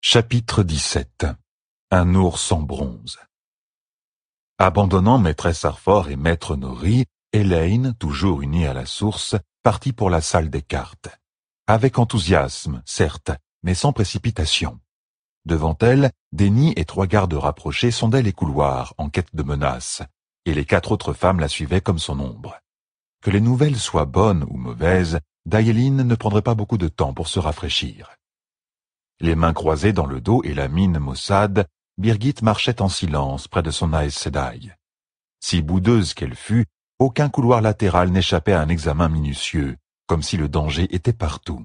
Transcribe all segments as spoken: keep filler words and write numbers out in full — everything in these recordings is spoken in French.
Chapitre dix-sept. Un ours en bronze. Abandonnant maîtresse Harford et maître Norrie, Elaine, toujours unie à la source, partit pour la salle des cartes. Avec enthousiasme, certes, mais sans précipitation. Devant elle, Denny et trois gardes rapprochés sondaient les couloirs, en quête de menaces, et les quatre autres femmes la suivaient comme son ombre. Que les nouvelles soient bonnes ou mauvaises, Dayeline ne prendrait pas beaucoup de temps pour se rafraîchir. Les mains croisées dans le dos et la mine maussade, Birgit marchait en silence près de son Aes Sedai. Si boudeuse qu'elle fût, aucun couloir latéral n'échappait à un examen minutieux, comme si le danger était partout.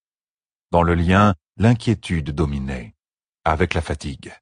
Dans le lien, l'inquiétude dominait, avec la fatigue.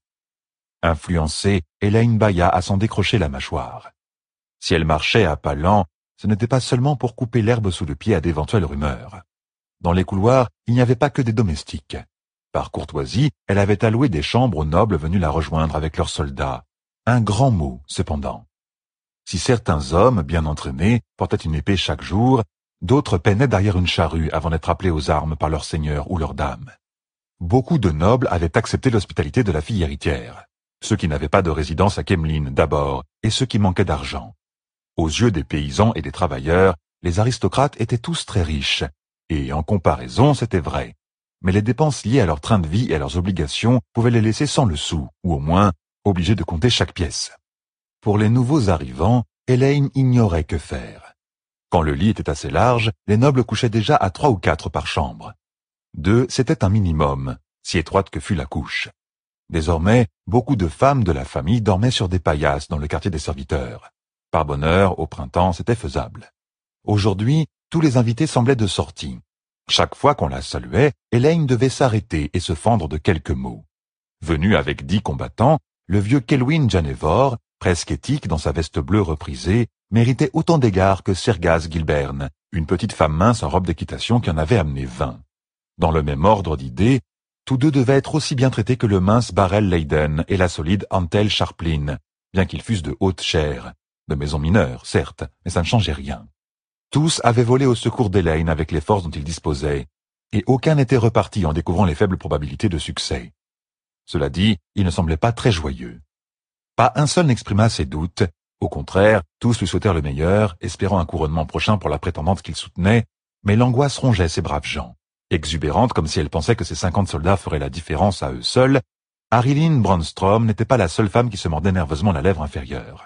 Influencée, Elaine bâilla à s'en décrocher la mâchoire. Si elle marchait à pas lents, ce n'était pas seulement pour couper l'herbe sous le pied à d'éventuelles rumeurs. Dans les couloirs, il n'y avait pas que des domestiques. Par courtoisie, elle avait alloué des chambres aux nobles venus la rejoindre avec leurs soldats. Un grand mot, cependant. Si certains hommes, bien entraînés, portaient une épée chaque jour, d'autres peinaient derrière une charrue avant d'être appelés aux armes par leur seigneur ou leur dame. Beaucoup de nobles avaient accepté l'hospitalité de la fille héritière. Ceux qui n'avaient pas de résidence à Kemlin d'abord, et ceux qui manquaient d'argent. Aux yeux des paysans et des travailleurs, les aristocrates étaient tous très riches, et en comparaison, c'était vrai. Mais les dépenses liées à leur train de vie et à leurs obligations pouvaient les laisser sans le sou, ou au moins obligés de compter chaque pièce. Pour les nouveaux arrivants, Elaine ignorait que faire. Quand le lit était assez large, les nobles couchaient déjà à trois ou quatre par chambre. Deux, c'était un minimum, si étroite que fût la couche. Désormais, beaucoup de femmes de la famille dormaient sur des paillasses dans le quartier des serviteurs. Par bonheur, au printemps, c'était faisable. Aujourd'hui, tous les invités semblaient de sortie. Chaque fois qu'on la saluait, Elaine devait s'arrêter et se fendre de quelques mots. Venu avec dix combattants, le vieux Kelwyn Janevor, presque éthique dans sa veste bleue reprisée, méritait autant d'égards que Sergaz Gilbern, une petite femme mince en robe d'équitation qui en avait amené vingt. Dans le même ordre d'idées, tous deux devaient être aussi bien traités que le mince Barrel Leyden et la solide Antel Sharplin, bien qu'ils fussent de haute chair, de maison mineure, certes, mais ça ne changeait rien. Tous avaient volé au secours d'Elaine avec les forces dont ils disposaient, et aucun n'était reparti en découvrant les faibles probabilités de succès. Cela dit, il ne semblait pas très joyeux. Pas un seul n'exprima ses doutes, au contraire, tous lui souhaitèrent le meilleur, espérant un couronnement prochain pour la prétendante qu'ils soutenaient, mais l'angoisse rongeait ces braves gens. Exubérante comme si elle pensait que ces cinquante soldats feraient la différence à eux seuls, Arilyn Brandstrom n'était pas la seule femme qui se mordait nerveusement la lèvre inférieure.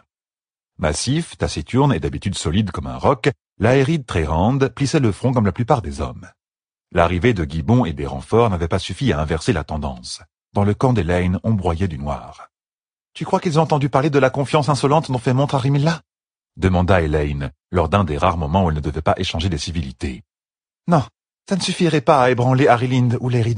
Massif, taciturne et d'habitude solide comme un roc, l'Aéride Trérand plissait le front comme la plupart des hommes. L'arrivée de Gibbon et des renforts n'avait pas suffi à inverser la tendance. Dans le camp d'Elaine, on broyait du noir. « Tu crois qu'ils ont entendu parler de la confiance insolente dont fait montre Arimilla ?» demanda Elaine, lors d'un des rares moments où elle ne devait pas échanger des civilités. « Non, ça ne suffirait pas à ébranler Arilind ou l'Aéride. »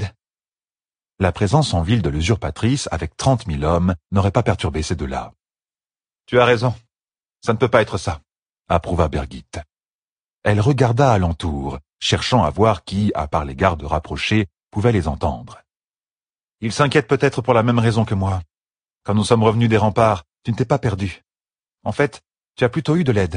La présence en ville de l'usurpatrice, avec trente mille hommes, n'aurait pas perturbé ces deux-là. « Tu as raison. Ça ne peut pas être ça, » approuva Birgit. Elle regarda alentour, cherchant à voir qui, à part les gardes rapprochés, pouvait les entendre. « Ils s'inquiètent peut-être pour la même raison que moi. Quand nous sommes revenus des remparts, tu ne t'es pas perdu. En fait, tu as plutôt eu de l'aide. »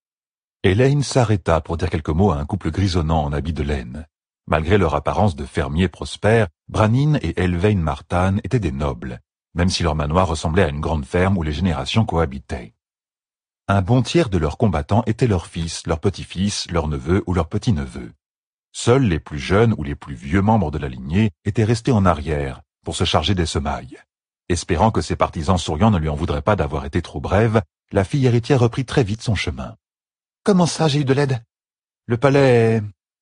Elaine s'arrêta pour dire quelques mots à un couple grisonnant en habit de laine. Malgré leur apparence de fermiers prospères, Brannin et Elvain Martan étaient des nobles, même si leur manoir ressemblait à une grande ferme où les générations cohabitaient. Un bon tiers de leurs combattants étaient leurs fils, leurs petits-fils, leurs neveux ou leurs petits-neveux. Seuls les plus jeunes ou les plus vieux membres de la lignée étaient restés en arrière pour se charger des semailles. Espérant que ses partisans souriants ne lui en voudraient pas d'avoir été trop brève, la fille héritière reprit très vite son chemin. « Comment ça, j'ai eu de l'aide ? Le palais est différent. »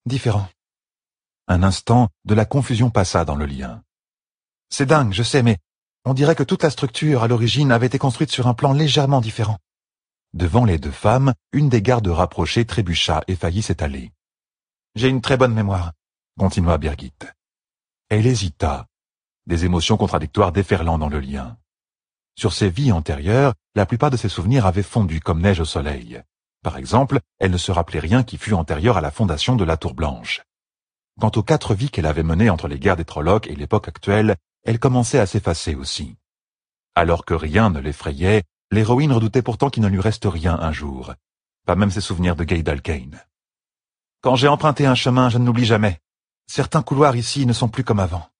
Un instant, de la confusion passa dans le lien. « C'est dingue, je sais, mais on dirait que toute la structure, à l'origine, avait été construite sur un plan légèrement différent. » Devant les deux femmes, une des gardes rapprochées trébucha et faillit s'étaler. « J'ai une très bonne mémoire, » continua Birgit. Elle hésita, des émotions contradictoires déferlant dans le lien. Sur ses vies antérieures, la plupart de ses souvenirs avaient fondu comme neige au soleil. Par exemple, elle ne se rappelait rien qui fût antérieur à la fondation de la Tour Blanche. Quant aux quatre vies qu'elle avait menées entre les guerres des Trollocs et l'époque actuelle, elle commençait à s'effacer aussi. Alors que rien ne l'effrayait, l'héroïne redoutait pourtant qu'il ne lui reste rien un jour, pas même ses souvenirs de Gaydal Kane. « Quand j'ai emprunté un chemin, je ne l'oublie jamais. Certains couloirs ici ne sont plus comme avant.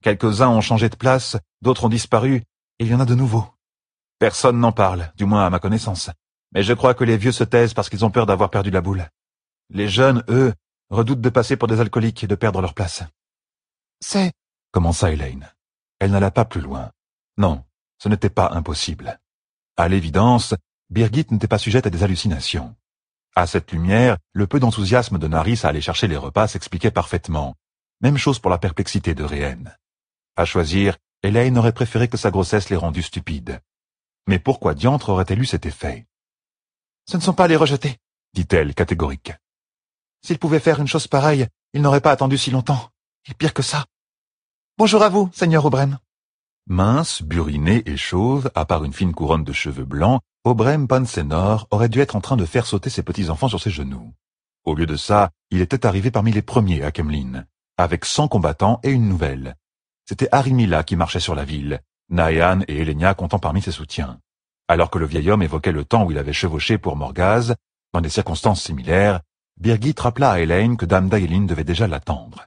Quelques-uns ont changé de place, d'autres ont disparu, et il y en a de nouveaux. Personne n'en parle, du moins à ma connaissance. Mais je crois que les vieux se taisent parce qu'ils ont peur d'avoir perdu la boule. Les jeunes, eux, redoutent de passer pour des alcooliques et de perdre leur place. C'est... commença Elaine. Elle n'alla pas plus loin. Non, ce n'était pas impossible. À l'évidence, Birgit n'était pas sujette à des hallucinations. À cette lumière, le peu d'enthousiasme de Naris à aller chercher les repas s'expliquait parfaitement. Même chose pour la perplexité de Réhen. À choisir, Elaine aurait préféré que sa grossesse les rendût stupides. Mais pourquoi diantre aurait-elle eu cet effet? Ce ne sont pas les rejeter, dit-elle catégorique. S'il pouvait faire une chose pareille, il n'aurait pas attendu si longtemps. Et pire que ça. Bonjour à vous, Seigneur Obrem. Mince, buriné et chauve, à part une fine couronne de cheveux blancs, Obrem Pansenor aurait dû être en train de faire sauter ses petits-enfants sur ses genoux. Au lieu de ça, il était arrivé parmi les premiers à Kemlin, avec cent combattants et une nouvelle. C'était Arimila qui marchait sur la ville, Naean et Elenia comptant parmi ses soutiens. Alors que le vieil homme évoquait le temps où il avait chevauché pour Morgaz, dans des circonstances similaires, Birgit rappela à Elaine que Dame Dayeline devait déjà l'attendre.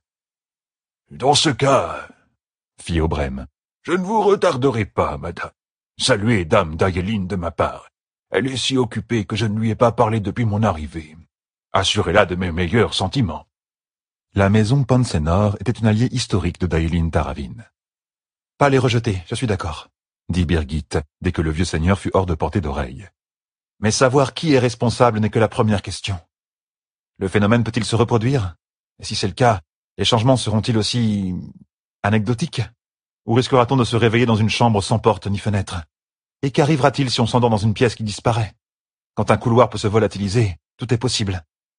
« Dans ce cas, fit Obrem, je ne vous retarderai pas, madame. Saluez Dame Dayeline de ma part. Elle est si occupée que je ne lui ai pas parlé depuis mon arrivée. Assurez-la de mes meilleurs sentiments. » La maison Pansenor était une alliée historique de Dayeline Taravin. « Pas les rejeter, je suis d'accord, » dit Birgit, dès que le vieux seigneur fut hors de portée d'oreille. « Mais savoir qui est responsable n'est que la première question. Le phénomène peut-il se reproduire? Et si c'est le cas, les changements seront-ils aussi... anecdotiques? Ou risquera-t-on de se réveiller dans une chambre sans porte ni fenêtre? Et qu'arrivera-t-il si on s'endort dans une pièce qui disparaît? Quand un couloir peut se volatiliser, tout est possible.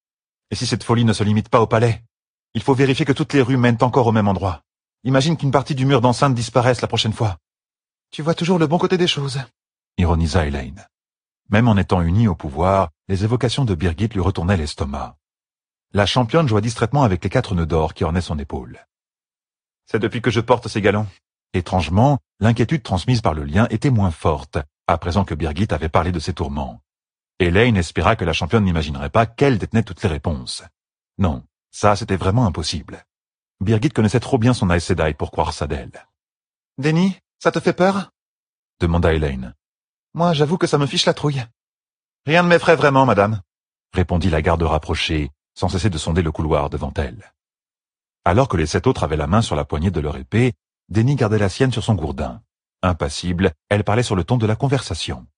Et si cette folie ne se limite pas au palais? Il faut vérifier que toutes les rues mènent encore au même endroit. Imagine qu'une partie du mur d'enceinte disparaisse la prochaine fois. Tu vois toujours le bon côté des choses, ironisa Elaine. Même en étant unie au pouvoir, les évocations de Birgit lui retournaient l'estomac. La championne joua distraitement avec les quatre nœuds d'or qui ornaient son épaule. C'est depuis que je porte ces galons. Étrangement, l'inquiétude transmise par le lien était moins forte, à présent que Birgit avait parlé de ses tourments. Elaine espéra que la championne n'imaginerait pas qu'elle détenait toutes les réponses. Non, ça c'était vraiment impossible. Birgit connaissait trop bien son Aes Sedai pour croire ça d'elle. « Denny, ça te fait peur ?» demanda Elaine. « Moi, j'avoue que ça me fiche la trouille. »« Rien ne m'effraie vraiment, madame, » répondit la garde rapprochée, sans cesser de sonder le couloir devant elle. Alors que les sept autres avaient la main sur la poignée de leur épée, Denny gardait la sienne sur son gourdin. Impassible, elle parlait sur le ton de la conversation.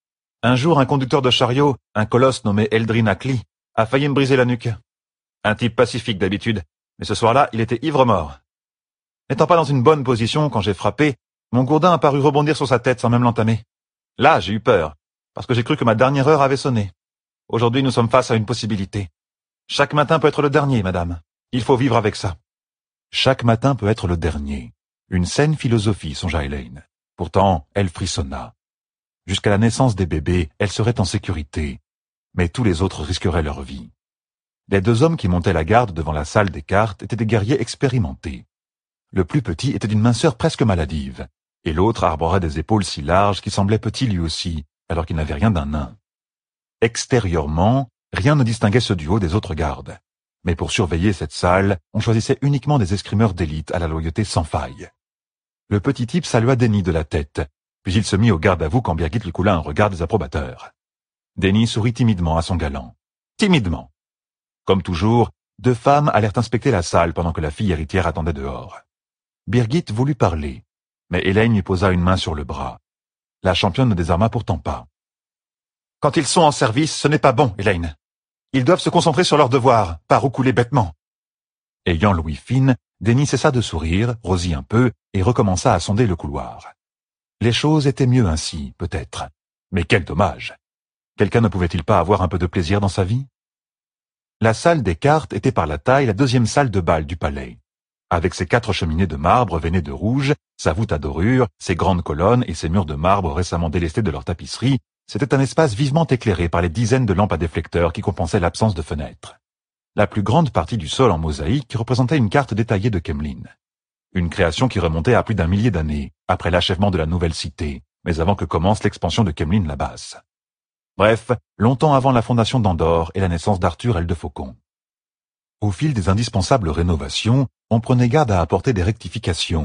Un jour, un conducteur de chariot, un colosse nommé Eldrin Akli, a failli me briser la nuque. Un type pacifique d'habitude, mais ce soir-là, il était ivre-mort. N'étant pas dans une bonne position quand j'ai frappé, mon gourdin a paru rebondir sur sa tête sans même l'entamer. Là, j'ai eu peur, parce que j'ai cru que ma dernière heure avait sonné. Aujourd'hui, nous sommes face à une possibilité. Chaque matin peut être le dernier, madame. Il faut vivre avec ça. Chaque matin peut être le dernier. Une saine philosophie, songea Elaine. Pourtant, elle frissonna. Jusqu'à la naissance des bébés, elle serait en sécurité. Mais tous les autres risqueraient leur vie. Les deux hommes qui montaient la garde devant la salle des cartes étaient des guerriers expérimentés. Le plus petit était d'une minceur presque maladive, et l'autre arborait des épaules si larges qu'il semblait petit lui aussi, alors qu'il n'avait rien d'un nain. Extérieurement, rien ne distinguait ce duo des autres gardes. Mais pour surveiller cette salle, on choisissait uniquement des escrimeurs d'élite à la loyauté sans faille. Le petit type salua Denny de la tête, puis il se mit au garde-à-vous quand Birgit lui coula un regard désapprobateur. Denny sourit timidement à son galant. Timidement. Comme toujours, deux femmes allèrent inspecter la salle pendant que la fille héritière attendait dehors. Birgit voulut parler, mais Elaine lui posa une main sur le bras. La championne ne désarma pourtant pas. « Quand ils sont en service, ce n'est pas bon, Elaine. Ils doivent se concentrer sur leurs devoirs, pas roucouler bêtement. » Ayant l'ouïe fine, Denny cessa de sourire, rosit un peu, et recommença à sonder le couloir. Les choses étaient mieux ainsi, peut-être. Mais quel dommage! Quelqu'un ne pouvait-il pas avoir un peu de plaisir dans sa vie? La salle des cartes était par la taille la deuxième salle de bal du palais. Avec ses quatre cheminées de marbre veinées de rouge, sa voûte à dorure, ses grandes colonnes et ses murs de marbre récemment délestés de leur tapisserie, c'était un espace vivement éclairé par les dizaines de lampes à déflecteurs qui compensaient l'absence de fenêtres. La plus grande partie du sol en mosaïque représentait une carte détaillée de Kemlin. Une création qui remontait à plus d'un millier d'années, après l'achèvement de la nouvelle cité, mais avant que commence l'expansion de Kemlin la basse. Bref, longtemps avant la fondation d'Andorre et la naissance d'Arthur el de Faucon. Au fil des indispensables rénovations, on prenait garde à apporter des rectifications,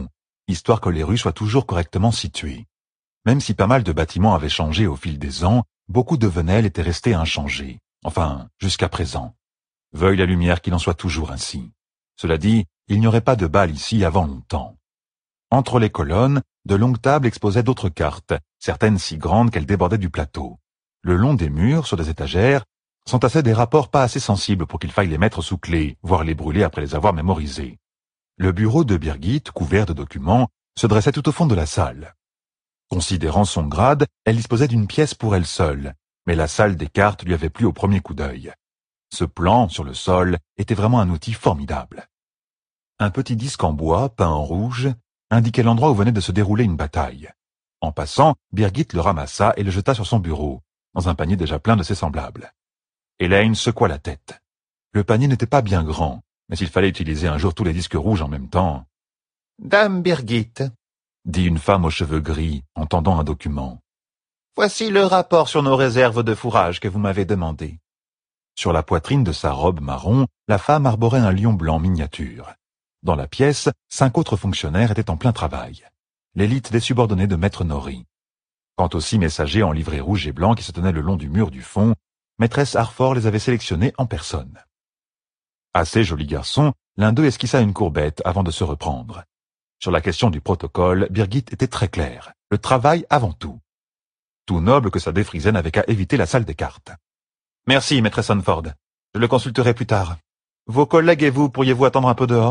histoire que les rues soient toujours correctement situées. Même si pas mal de bâtiments avaient changé au fil des ans, beaucoup de Venelle étaient restés inchangés. Enfin, jusqu'à présent. Veuille la lumière qu'il en soit toujours ainsi. Cela dit, il n'y aurait pas de bal ici avant longtemps. Entre les colonnes, de longues tables exposaient d'autres cartes, certaines si grandes qu'elles débordaient du plateau. Le long des murs, sur des étagères, s'entassaient des rapports pas assez sensibles pour qu'il faille les mettre sous clé, voire les brûler après les avoir mémorisés. Le bureau de Birgit, couvert de documents, se dressait tout au fond de la salle. Considérant son grade, elle disposait d'une pièce pour elle seule, mais la salle des cartes lui avait plu au premier coup d'œil. Ce plan, sur le sol, était vraiment un outil formidable. Un petit disque en bois, peint en rouge, indiquait l'endroit où venait de se dérouler une bataille. En passant, Birgit le ramassa et le jeta sur son bureau, dans un panier déjà plein de ses semblables. Elaine secoua la tête. Le panier n'était pas bien grand, mais s'il fallait utiliser un jour tous les disques rouges en même temps... « Dame Birgit, » dit une femme aux cheveux gris, en tendant un document. « Voici le rapport sur nos réserves de fourrage que vous m'avez demandé. » Sur la poitrine de sa robe marron, la femme arborait un lion blanc miniature. Dans la pièce, cinq autres fonctionnaires étaient en plein travail. L'élite des subordonnés de Maître Nori. Quant aux six messagers en livrée rouge et blanc qui se tenaient le long du mur du fond, Maîtresse Harfort les avait sélectionnés en personne. Assez joli garçon, l'un d'eux esquissa une courbette avant de se reprendre. Sur la question du protocole, Birgit était très claire. Le travail avant tout. Tout noble que sa défrisaine n'avait qu'à éviter la salle des cartes. « Merci, maîtresse Hanford. Je le consulterai plus tard. Vos collègues et vous, pourriez-vous attendre un peu dehors ?»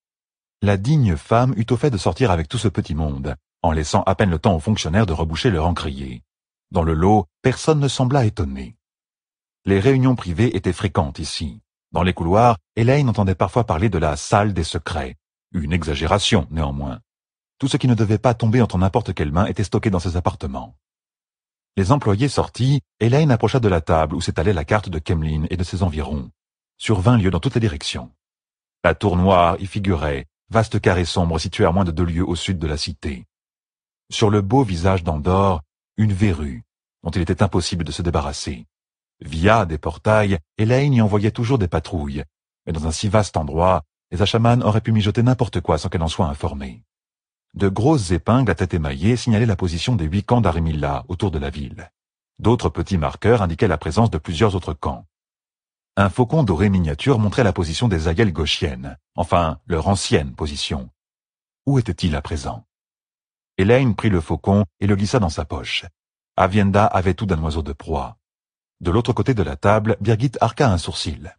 La digne femme eut au fait de sortir avec tout ce petit monde, en laissant à peine le temps aux fonctionnaires de reboucher leur encrier. Dans le lot, personne ne sembla étonné. Les réunions privées étaient fréquentes ici. Dans les couloirs, Elaine entendait parfois parler de la salle des secrets. Une exagération, néanmoins. Tout ce qui ne devait pas tomber entre n'importe quelle main était stocké dans ses appartements. Les employés sortis, Elaine approcha de la table où s'étalait la carte de Kemlin et de ses environs, sur vingt lieues dans toutes les directions. La tour noire y figurait, vaste carré sombre situé à moins de deux lieues au sud de la cité. Sur le beau visage d'Andorre, une verrue, dont il était impossible de se débarrasser. Via des portails, Elaine y envoyait toujours des patrouilles, mais dans un si vaste endroit, les Asha'man auraient pu mijoter n'importe quoi sans qu'elle en soit informée. De grosses épingles à tête émaillée signalaient la position des huit camps d'Arimilla autour de la ville. D'autres petits marqueurs indiquaient la présence de plusieurs autres camps. Un faucon doré miniature montrait la position des aïels gauchiennes, enfin leur ancienne position. Où était-il à présent? Elaine prit le faucon et le glissa dans sa poche. Avienda avait tout d'un oiseau de proie. De l'autre côté de la table, Birgit arqua un sourcil.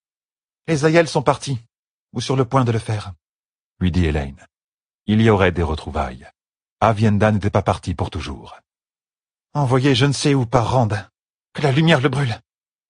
« Les aïels sont partis, ou sur le point de le faire, » lui dit Elaine. Il y aurait des retrouvailles. Avienda n'était pas parti pour toujours. « Envoyé je ne sais où par Rand, que la lumière le brûle. »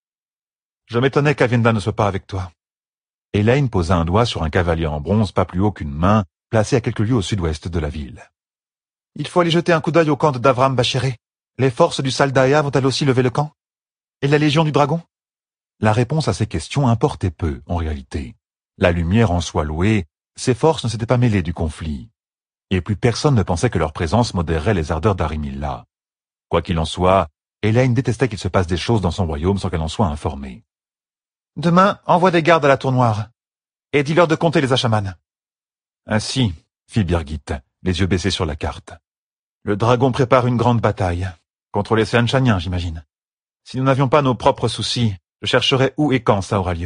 Je m'étonnais qu'Avienda ne soit pas avec toi. Elaine posa un doigt sur un cavalier en bronze pas plus haut qu'une main, placé à quelques lieues au sud-ouest de la ville. « Il faut aller jeter un coup d'œil au camp de Davram Bachéré. Les forces du Saldaïa vont-elles aussi lever le camp? Et la Légion du Dragon ?» La réponse à ces questions importait peu, en réalité. La lumière en soi louée, ces forces ne s'étaient pas mêlées du conflit. Et plus personne ne pensait que leur présence modérerait les ardeurs d'Arimilla. Quoi qu'il en soit, Elaine détestait qu'il se passe des choses dans son royaume sans qu'elle en soit informée. « Demain, envoie des gardes à la tour noire, et dis-leur de compter les Asha'man. »« Ainsi, » fit Birgit, les yeux baissés sur la carte. « Le dragon prépare une grande bataille, contre les Seanchaniens, j'imagine. Si nous n'avions pas nos propres soucis, je chercherais où et quand ça aura lieu. »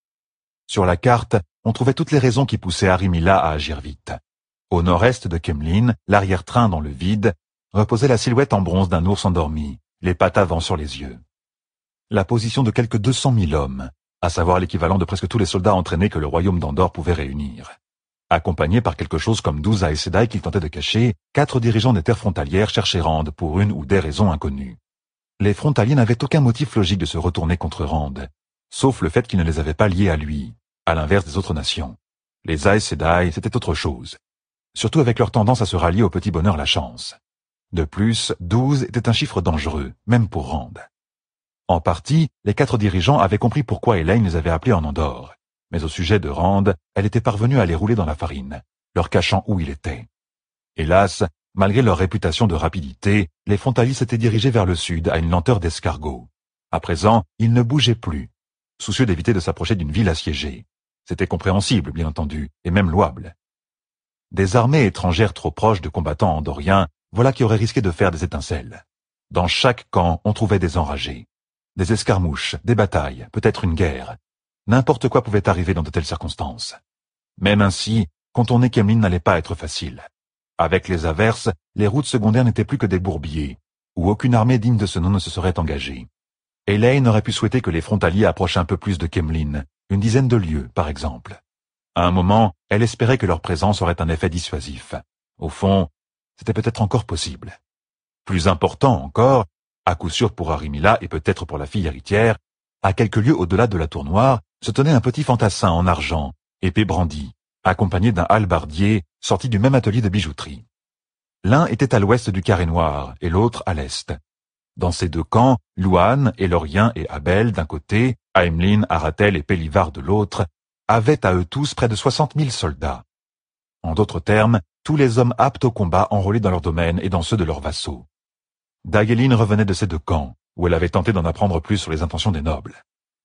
Sur la carte, on trouvait toutes les raisons qui poussaient Arimilla à agir vite. Au nord-est de Kemlin, l'arrière-train dans le vide, reposait la silhouette en bronze d'un ours endormi, les pattes avant sur les yeux. La position de quelques deux cent mille hommes, à savoir l'équivalent de presque tous les soldats entraînés que le royaume d'Andorre pouvait réunir. Accompagnés par quelque chose comme douze Aes Sedai qu'ils tentaient de cacher, quatre dirigeants des terres frontalières cherchaient Rand pour une ou des raisons inconnues. Les frontaliers n'avaient aucun motif logique de se retourner contre Rand, sauf le fait qu'ils ne les avaient pas liés à lui, à l'inverse des autres nations. Les Aes Sedai, c'était autre chose. Surtout avec leur tendance à se rallier au petit bonheur la chance. De plus, douze était un chiffre dangereux, même pour Rand. En partie, les quatre dirigeants avaient compris pourquoi Elaine les avait appelés en Andorre. Mais au sujet de Rand, elle était parvenue à les rouler dans la farine, leur cachant où il était. Hélas, malgré leur réputation de rapidité, les frontaliers s'étaient dirigés vers le sud à une lenteur d'escargot. À présent, ils ne bougeaient plus, soucieux d'éviter de s'approcher d'une ville assiégée. C'était compréhensible, bien entendu, et même louable. Des armées étrangères trop proches de combattants andoriens, voilà qui auraient risqué de faire des étincelles. Dans chaque camp, on trouvait des enragés. Des escarmouches, des batailles, peut-être une guerre. N'importe quoi pouvait arriver dans de telles circonstances. Même ainsi, contourner Kemlin n'allait pas être facile. Avec les averses, les routes secondaires n'étaient plus que des bourbiers, où aucune armée digne de ce nom ne se serait engagée. Elaine aurait pu souhaiter que les frontaliers approchent un peu plus de Kemlin, une dizaine de lieues, par exemple. À un moment, elle espérait que leur présence aurait un effet dissuasif. Au fond, c'était peut-être encore possible. Plus important encore, à coup sûr pour Arimila et peut-être pour la fille héritière, à quelques lieues au-delà de la tour noire, se tenait un petit fantassin en argent, épée brandie, accompagné d'un hallebardier sorti du même atelier de bijouterie. L'un était à l'ouest du carré noir et l'autre à l'est. Dans ces deux camps, Louane, Elorien et Abel d'un côté, Aemlin, Aratel et Pélivar de l'autre, avaient à eux tous près de soixante mille soldats. En d'autres termes, tous les hommes aptes au combat enrôlés dans leur domaine et dans ceux de leurs vassaux. Dagéline revenait de ces deux camps, où elle avait tenté d'en apprendre plus sur les intentions des nobles.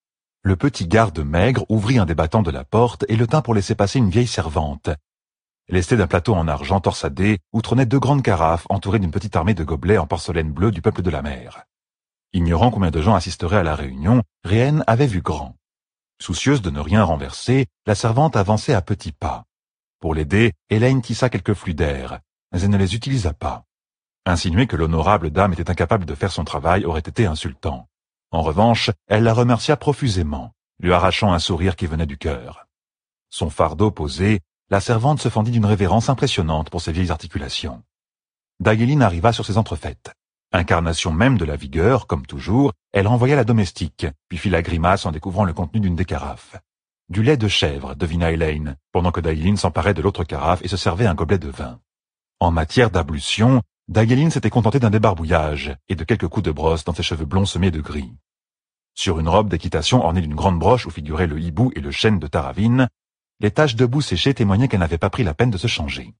Le petit garde maigre ouvrit un des battants de la porte et le tint pour laisser passer une vieille servante. Lestée d'un plateau en argent torsadé où trônaient deux grandes carafes entourées d'une petite armée de gobelets en porcelaine bleue du peuple de la mer. Ignorant combien de gens assisteraient à la réunion, Réenne avait vu grand. Soucieuse de ne rien renverser, la servante avançait à petits pas. Pour l'aider, Elaine tissa quelques flux d'air, mais elle ne les utilisa pas. Insinuer que l'honorable dame était incapable de faire son travail aurait été insultant. En revanche, elle la remercia profusément, lui arrachant un sourire qui venait du cœur. Son fardeau posé, la servante se fendit d'une révérence impressionnante pour ses vieilles articulations. Dagéline arriva sur ses entrefaites. Incarnation même de la vigueur, comme toujours, elle renvoya la domestique, puis fit la grimace en découvrant le contenu d'une des carafes. Du lait de chèvre, devina Elaine, pendant que Dagéline s'emparait de l'autre carafe et se servait un gobelet de vin. En matière d'ablution, Dagéline s'était contentée d'un débarbouillage et de quelques coups de brosse dans ses cheveux blonds semés de gris. Sur une robe d'équitation ornée d'une grande broche où figuraient le hibou et le chêne de Taravine, les taches de boue séchées témoignaient qu'elle n'avait pas pris la peine de se changer.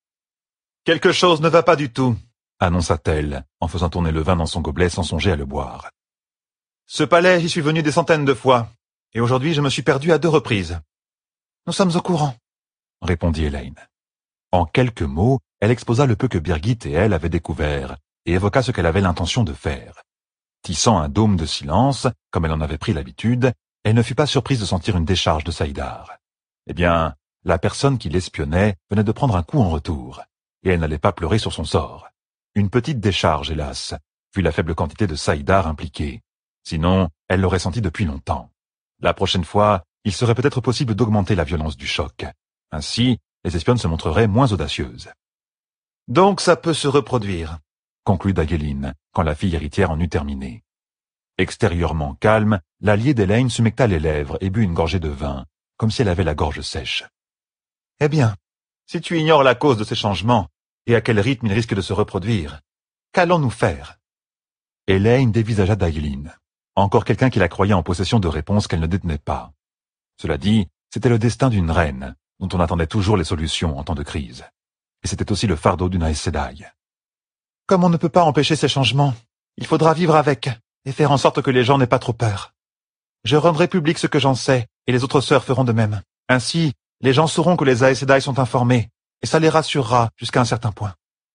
« Quelque chose ne va pas du tout », annonça-t-elle, en faisant tourner le vin dans son gobelet sans songer à le boire. « Ce palais, j'y suis venu des centaines de fois, et aujourd'hui je me suis perdu à deux reprises. »« Nous sommes au courant, » répondit Elaine. En quelques mots, elle exposa le peu que Birgit et elle avaient découvert, et évoqua ce qu'elle avait l'intention de faire. Tissant un dôme de silence, comme elle en avait pris l'habitude, elle ne fut pas surprise de sentir une décharge de Saïdar. Eh bien, la personne qui l'espionnait venait de prendre un coup en retour, et elle n'allait pas pleurer sur son sort. Une petite décharge, hélas, vu la faible quantité de Saïdar impliquée. Sinon, elle l'aurait senti depuis longtemps. La prochaine fois, il serait peut-être possible d'augmenter la violence du choc. Ainsi, les espionnes se montreraient moins audacieuses. « Donc ça peut se reproduire », conclut Dagéline, quand la fille héritière en eut terminé. Extérieurement calme, l'allié d'Elaine s'humecta les lèvres et but une gorgée de vin, comme si elle avait la gorge sèche. « Eh bien, si tu ignores la cause de ces changements, et à quel rythme ils risquent de se reproduire, qu'allons-nous faire ?» Elaine dévisagea Dagéline, encore quelqu'un qui la croyait en possession de réponses qu'elle ne détenait pas. Cela dit, c'était le destin d'une reine, dont on attendait toujours les solutions en temps de crise. Et c'était aussi le fardeau d'une Aes Sedai. Comme on ne peut pas empêcher ces changements, il faudra vivre avec, et faire en sorte que les gens n'aient pas trop peur. Je rendrai public ce que j'en sais, et les autres sœurs feront de même. Ainsi, les gens sauront que les Aes Sedai sont informés, et ça les rassurera jusqu'à un certain point.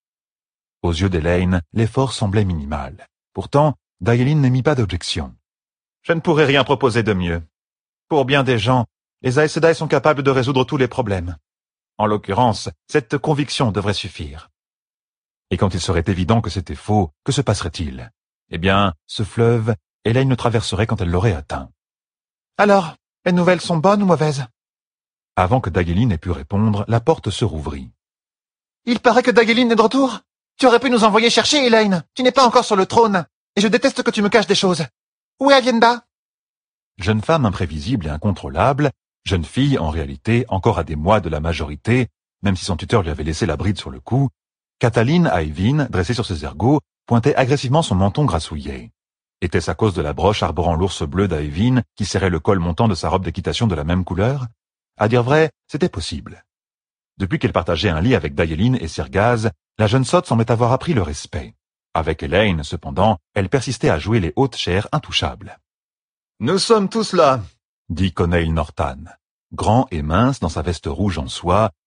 Aux yeux d'Elaine, l'effort semblait minimal. Pourtant, Dagéline n'émit pas d'objection. Je ne pourrais rien proposer de mieux. Pour bien des gens, les Aes Sedai sont capables de résoudre tous les problèmes. En l'occurrence, cette conviction devrait suffire. Et quand il serait évident que c'était faux, que se passerait-il? Eh bien, ce fleuve, Elaine le traverserait quand elle l'aurait atteint. Alors, les nouvelles sont bonnes ou mauvaises? Avant que Dagéline ait pu répondre, la porte se rouvrit. Il paraît que Dagéline est de retour. Tu aurais pu nous envoyer chercher, Elaine. Tu n'es pas encore sur le trône, et je déteste que tu me caches des choses. Où est Avienda? Jeune femme imprévisible et incontrôlable, jeune fille, en réalité, encore à des mois de la majorité, même si son tuteur lui avait laissé la bride sur le cou, Cataline Aevin, dressée sur ses ergots, pointait agressivement son menton grassouillet. Était-ce à cause de la broche arborant l'ours bleu d'Aevin qui serrait le col montant de sa robe d'équitation de la même couleur? À dire vrai, c'était possible. Depuis qu'elle partageait un lit avec Dagéline et Sergaz, la jeune sotte semblait avoir appris le respect. Avec Elaine, cependant, elle persistait à jouer les hautes chairs intouchables. « Nous sommes tous là », dit Coneil Nortan. Grand et mince dans sa veste rouge en soie,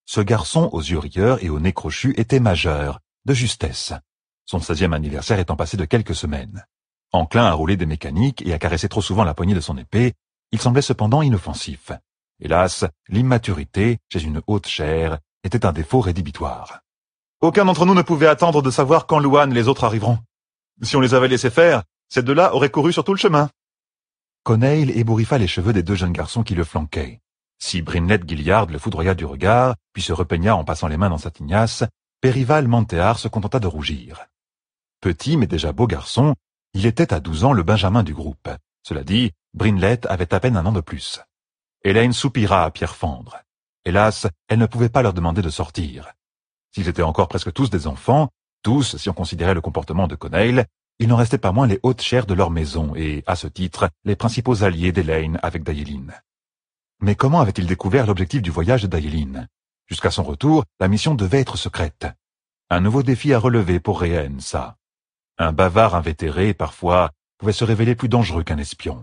Ce garçon aux yeux rieurs et au nez crochu était majeur, de justesse, son seizième anniversaire étant passé de quelques semaines. Enclin à rouler des mécaniques et à caresser trop souvent la poignée de son épée, il semblait cependant inoffensif. Hélas, l'immaturité, chez une haute chair, était un défaut rédhibitoire. Aucun d'entre nous ne pouvait attendre de savoir quand Luan et les autres arriveront. Si on les avait laissés faire, ces deux-là auraient couru sur tout le chemin. Coneil ébouriffa les cheveux des deux jeunes garçons qui le flanquaient. Si Brinlett Gilliard le foudroya du regard, puis se repeigna en passant les mains dans sa tignasse, Périval Mantéard se contenta de rougir. Petit mais déjà beau garçon, il était à douze ans le benjamin du groupe. Cela dit, Brinlett avait à peine un an de plus. Hélène soupira à pierre fendre. Hélas, elle ne pouvait pas leur demander de sortir. S'ils étaient encore presque tous des enfants, tous, si on considérait le comportement de Coneil, il n'en restait pas moins les hautes chairs de leur maison et, à ce titre, les principaux alliés d'Hélène avec Dayeline. Mais comment avait-il découvert l'objectif du voyage de Dayeline? Jusqu'à son retour, la mission devait être secrète. Un nouveau défi à relever pour Réhen, ça. Un bavard invétéré, parfois, pouvait se révéler plus dangereux qu'un espion.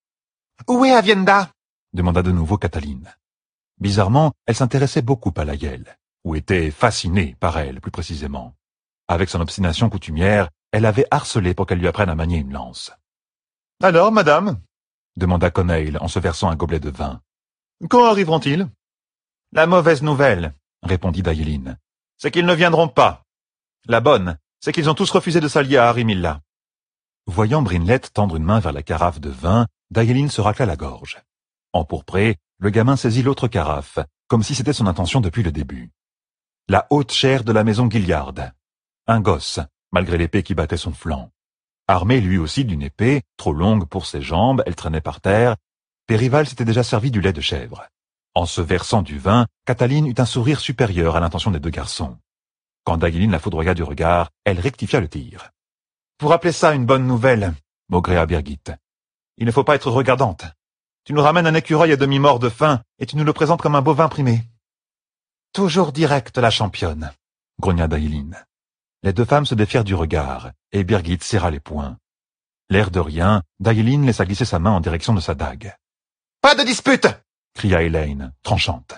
« Où est Avienda » demanda de nouveau Cataline. Bizarrement, elle s'intéressait beaucoup à Layel, ou était fascinée par elle, plus précisément. Avec son obstination coutumière, elle avait harcelé pour qu'elle lui apprenne à manier une lance. « Alors, madame » demanda Coneil en se versant un gobelet de vin. « Quand arriveront-ils » ? « La mauvaise nouvelle, » répondit Dayeline, « c'est qu'ils ne viendront pas. La bonne, c'est qu'ils ont tous refusé de s'allier à Harimilla. » Voyant Brinlett tendre une main vers la carafe de vin, Dayeline se racla la gorge. Empourpré, le gamin saisit l'autre carafe, comme si c'était son intention depuis le début. La haute chair de la maison Gilliard. Un gosse, malgré l'épée qui battait son flanc. Armé lui aussi d'une épée, trop longue pour ses jambes, elle traînait par terre, Périval s'était déjà servi du lait de chèvre. En se versant du vin, Cataline eut un sourire supérieur à l'intention des deux garçons. Quand Dayeline la foudroya du regard, elle rectifia le tir. « Pour appeler ça une bonne nouvelle, » maugréa Birgit. « Il ne faut pas être regardante. Tu nous ramènes un écureuil à demi-mort de faim et tu nous le présentes comme un bovin primé. »« Toujours directe, la championne, » grogna Dayeline. Les deux femmes se défièrent du regard, et Birgit serra les poings. L'air de rien, Dayeline laissa glisser sa main en direction de sa dague. « Pas de dispute !» cria Hélène, tranchante.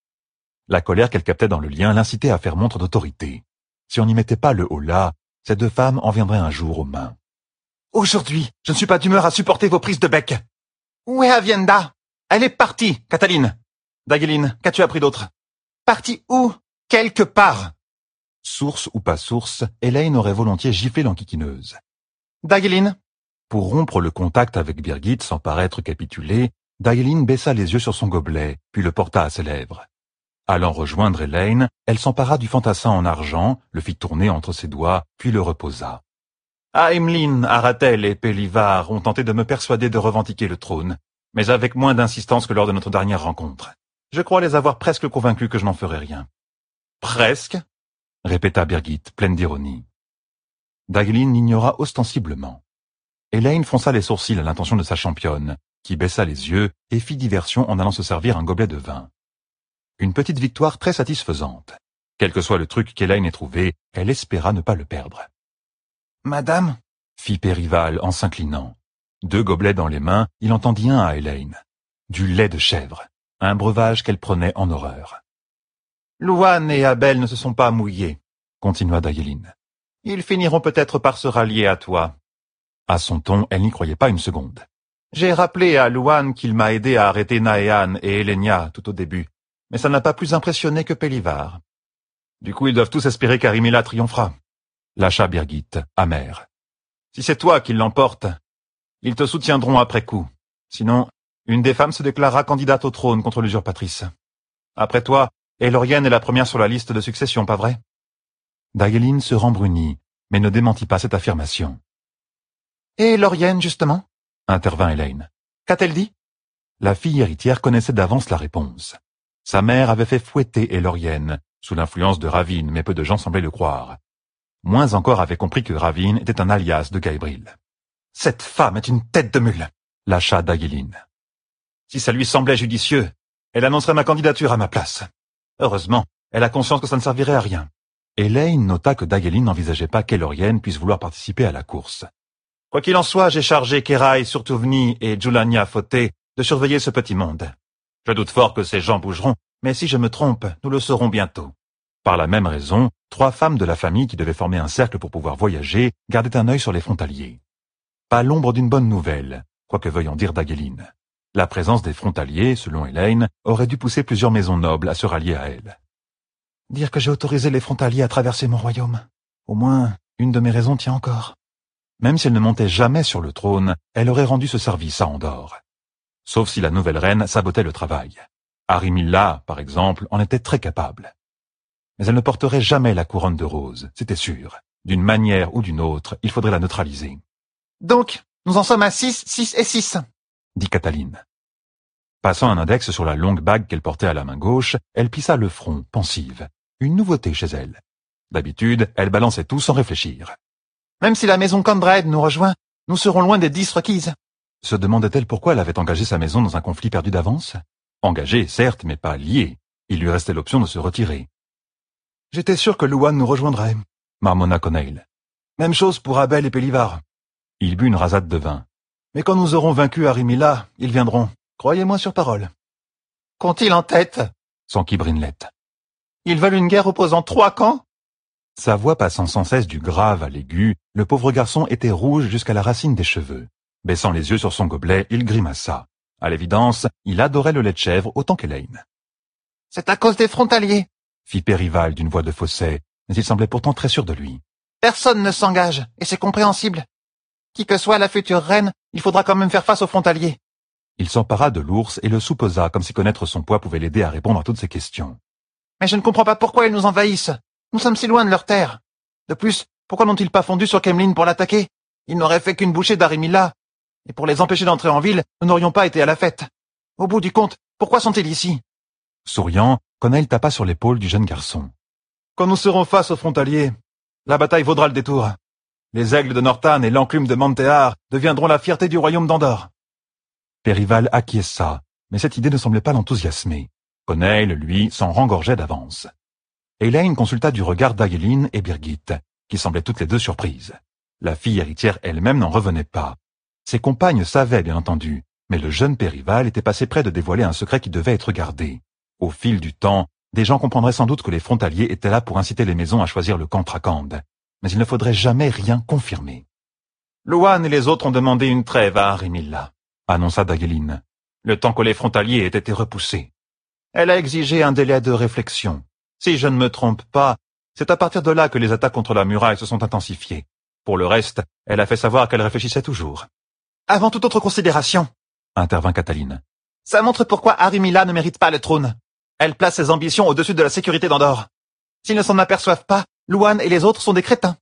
La colère qu'elle captait dans le lien l'incitait à faire montre d'autorité. Si on n'y mettait pas le holà, ces deux femmes en viendraient un jour aux mains. « Aujourd'hui, je ne suis pas d'humeur à supporter vos prises de bec. »« Où est Avienda ?»« Elle est partie, Cataline. »« Dayeline, qu'as-tu appris d'autre ?»« Partie où ? Quelque part. » Source ou pas source, Hélène aurait volontiers giflé l'enquiquineuse. « Dayeline ?» Pour rompre le contact avec Birgit sans paraître capituler, Dayeline baissa les yeux sur son gobelet, puis le porta à ses lèvres. Allant rejoindre Hélène, elle s'empara du fantassin en argent, le fit tourner entre ses doigts, puis le reposa. Aemlin, Aratel et Pélivar ont tenté de me persuader de revendiquer le trône, mais avec moins d'insistance que lors de notre dernière rencontre. Je crois les avoir presque convaincus que je n'en ferai rien. Presque, répéta Birgit, pleine d'ironie. Dayeline l'ignora ostensiblement. Hélène fronça les sourcils à l'intention de sa championne, qui baissa les yeux et fit diversion en allant se servir un gobelet de vin. Une petite victoire très satisfaisante. Quel que soit le truc qu'Hélène ait trouvé, elle espéra ne pas le perdre. « Madame » fit Périval en s'inclinant. Deux gobelets dans les mains, il entendit un à Hélène. Du lait de chèvre, un breuvage qu'elle prenait en horreur. « Luan et Abel ne se sont pas mouillés, » continua Dayeline. « Ils finiront peut-être par se rallier à toi. » À son ton, elle n'y croyait pas une seconde. J'ai rappelé à Luan qu'il m'a aidé à arrêter Naéan et Elenia tout au début, mais ça n'a pas plus impressionné que Pélivar. Du coup, ils doivent tous espérer qu'Harimilla triomphera. Lâcha Birgit, amère. Si c'est toi qui l'emporte, ils te soutiendront après coup. Sinon, une des femmes se déclarera candidate au trône contre l'usurpatrice. Après toi, Elorienne est la première sur la liste de succession, pas vrai? Dayeline se rembrunit, mais ne démentit pas cette affirmation. Et Elorienne, justement? Intervint Hélène. Qu'a-t-elle dit? La fille héritière connaissait d'avance la réponse. Sa mère avait fait fouetter Elorienne, sous l'influence de Ravine, mais peu de gens semblaient le croire. Moins encore avaient compris que Ravine était un alias de Gaebril. « Cette femme est une tête de mule !» lâcha Dayeline. « Si ça lui semblait judicieux, elle annoncerait ma candidature à ma place. Heureusement, elle a conscience que ça ne servirait à rien. » Hélène nota que Dayeline n'envisageait pas qu'Elorienne puisse vouloir participer à la course. Quoi qu'il en soit, j'ai chargé Kerai Surtouvni et Julania Fauté de surveiller ce petit monde. Je doute fort que ces gens bougeront, Mais si je me trompe, nous le saurons bientôt. Par la même raison, trois femmes de la famille qui devaient former un cercle pour pouvoir voyager gardaient un œil sur les frontaliers. Pas l'ombre d'une bonne nouvelle, quoi que veuille en dire Dageline. La présence des frontaliers, selon Elaine, aurait dû pousser plusieurs maisons nobles à se rallier à elle. Dire que j'ai autorisé les frontaliers à traverser mon royaume. Au moins, une de mes raisons tient encore. Même si elle ne montait jamais sur le trône, elle aurait rendu ce service à Andorre. Sauf si la nouvelle reine sabotait le travail. Arimilla, par exemple, en était très capable. Mais elle ne porterait jamais la couronne de rose, c'était sûr. D'une manière ou d'une autre, il faudrait la neutraliser. Donc, nous en sommes à six, six et six, dit Cataline. Passant un index sur la longue bague qu'elle portait à la main gauche, elle plissa le front, pensive. Une nouveauté chez elle. D'habitude, elle balançait tout sans réfléchir. Même si la maison Condraed nous rejoint, nous serons loin des dix requises. Se demandait-elle pourquoi elle avait engagé sa maison dans un conflit perdu d'avance? Engagée, certes, mais pas liée. Il lui restait l'option de se retirer. J'étais sûr que Louane nous rejoindrait, marmonna Conail. Même chose pour Abel et Pélivar. Il but une rasade de vin. Mais quand nous aurons vaincu Arimilla, ils viendront. Croyez-moi sur parole. Qu'ont-ils en tête? s'enquit Brinlet. Ils veulent une guerre opposant trois camps? Sa voix passant sans cesse du grave à l'aigu, le pauvre garçon était rouge jusqu'à la racine des cheveux. Baissant les yeux sur son gobelet, il grimaça. À l'évidence, il adorait le lait de chèvre autant qu'Elaine. C'est à cause des frontaliers, fit Périval d'une voix de fausset, mais il semblait pourtant très sûr de lui. Personne ne s'engage, et c'est compréhensible. Qui que soit la future reine, il faudra quand même faire face aux frontaliers. Il s'empara de l'ours et le soupesa comme si connaître son poids pouvait l'aider à répondre à toutes ces questions. Mais je ne comprends pas pourquoi ils nous envahissent. Nous sommes si loin de leur terre. De plus, pourquoi n'ont-ils pas fondu sur Kemlin pour l'attaquer? Ils n'auraient fait qu'une bouchée d'Arimilla. Et pour les empêcher d'entrer en ville, nous n'aurions pas été à la fête. Au bout du compte, pourquoi sont-ils ici? Souriant, Conail tapa sur l'épaule du jeune garçon. Quand nous serons face aux frontaliers, la bataille vaudra le détour. Les aigles de Northan et l'enclume de Mantéar deviendront la fierté du royaume d'Andorre. Périval acquiesça, mais cette idée ne semblait pas l'enthousiasmer. Conail, lui, s'en rengorgeait d'avance. Elaine consulta du regard Dageline et Birgit, qui semblaient toutes les deux surprises. La fille héritière elle-même n'en revenait pas. Ses compagnes savaient, bien entendu, mais le jeune Périval était passé près de dévoiler un secret qui devait être gardé. Au fil du temps, des gens comprendraient sans doute que les frontaliers étaient là pour inciter les maisons à choisir le camp Trakand. Mais il ne faudrait jamais rien confirmer. Louane et les autres ont demandé une trêve à Arimilla, annonça Dageline, le temps que les frontaliers aient été repoussés. Elle a exigé un délai de réflexion. Si je ne me trompe pas, c'est à partir de là que les attaques contre la muraille se sont intensifiées. Pour le reste, elle a fait savoir qu'elle réfléchissait toujours. Avant toute autre considération, intervint Cataline, ça montre pourquoi Arimilla ne mérite pas le trône. Elle place ses ambitions au-dessus de la sécurité d'Andorre. S'ils ne s'en aperçoivent pas, Louane et les autres sont des crétins.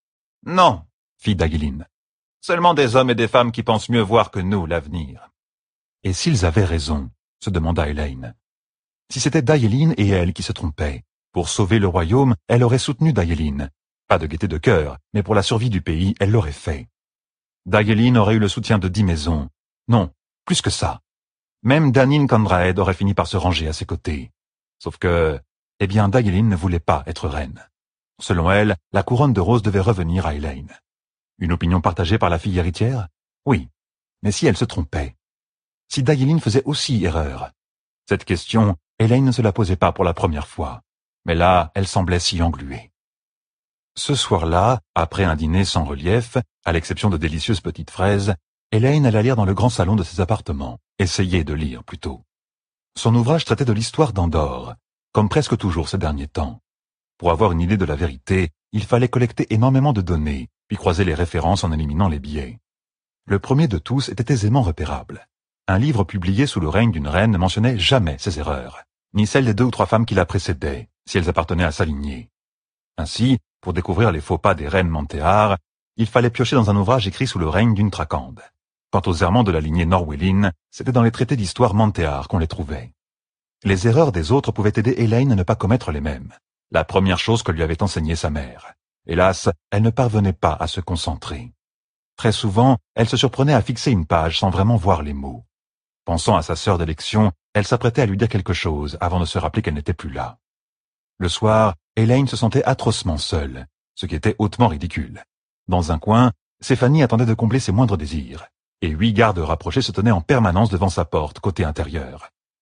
Non, fit Dageline. Seulement des hommes et des femmes qui pensent mieux voir que nous l'avenir. Et s'ils avaient raison, se demanda Elaine. Si c'était Dageline et elle qui se trompaient, pour sauver le royaume, elle aurait soutenu Dageline. Pas de gaieté de cœur, mais pour la survie du pays, elle l'aurait fait. Dageline aurait eu le soutien de dix maisons. Non, plus que ça. Même Danin Condraed aurait fini par se ranger à ses côtés. Sauf que, eh bien, Dageline ne voulait pas être reine. Selon elle, la couronne de rose devait revenir à Elaine. Une opinion partagée par la fille héritière? Oui. Mais si elle se trompait? Si Dageline faisait aussi erreur? Cette question, Elaine ne se la posait pas pour la première fois. Mais là, elle semblait s'y engluer. Ce soir-là, après un dîner sans relief, à l'exception de délicieuses petites fraises, Elaine alla lire dans le grand salon de ses appartements, essayer de lire plutôt. Son ouvrage traitait de l'histoire d'Andorre, comme presque toujours ces derniers temps. Pour avoir une idée de la vérité, il fallait collecter énormément de données, puis croiser les références en éliminant les biais. Le premier de tous était aisément repérable. Un livre publié sous le règne d'une reine ne mentionnait jamais ses erreurs, ni celles des deux ou trois femmes qui la précédaient, si elles appartenaient à sa lignée. Ainsi, pour découvrir les faux pas des reines Mantéar, il fallait piocher dans un ouvrage écrit sous le règne d'une Trakand. Quant aux errements de la lignée Norwellin, c'était dans les traités d'histoire Mantéar qu'on les trouvait. Les erreurs des autres pouvaient aider Elaine à ne pas commettre les mêmes. La première chose que lui avait enseignée sa mère. Hélas, elle ne parvenait pas à se concentrer. Très souvent, elle se surprenait à fixer une page sans vraiment voir les mots. Pensant à sa sœur d'élection, elle s'apprêtait à lui dire quelque chose avant de se rappeler qu'elle n'était plus là. Le soir, Elaine se sentait atrocement seule, ce qui était hautement ridicule. Dans un coin, Stéphanie attendait de combler ses moindres désirs, et huit gardes rapprochés se tenaient en permanence devant sa porte, côté intérieur.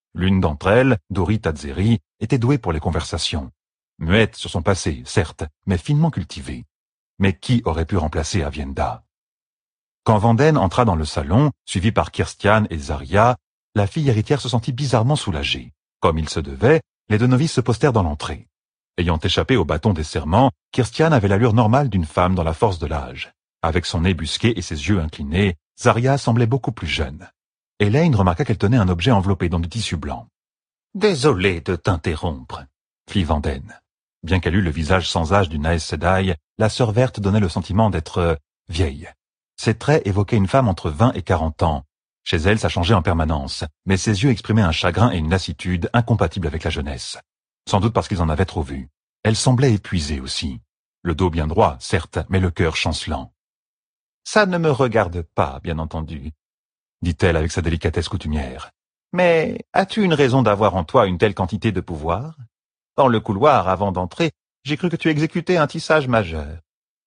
L'une d'entre elles, Dori Tadzeri, était douée pour les conversations. Muette sur son passé, certes, mais finement cultivée. Mais qui aurait pu remplacer Avienda? Quand Vanden entra dans le salon, suivi par Kirstian et Zaria, la fille héritière se sentit bizarrement soulagée. Comme il se devait, les deux novices se postèrent dans l'entrée. Ayant échappé au bâton des serments, Kirstian avait l'allure normale d'une femme dans la force de l'âge. Avec son nez busqué et ses yeux inclinés, Zaria semblait beaucoup plus jeune. Elaine remarqua qu'elle tenait un objet enveloppé dans du tissu blanc. « Désolé de t'interrompre, » fit Vanden. Bien qu'elle eût le visage sans âge d'une Aes Sedai, la sœur verte donnait le sentiment d'être euh, vieille. Ses traits évoquaient une femme entre vingt et quarante ans. Chez elle, ça changeait en permanence, mais ses yeux exprimaient un chagrin et une lassitude incompatibles avec la jeunesse. Sans doute parce qu'ils en avaient trop vu. Elle semblait épuisée aussi. Le dos bien droit, certes, mais le cœur chancelant. « Ça ne me regarde pas, bien entendu, » dit-elle avec sa délicatesse coutumière. « Mais as-tu une raison d'avoir en toi une telle quantité de pouvoir? Dans le couloir, avant d'entrer, j'ai cru que tu exécutais un tissage majeur. »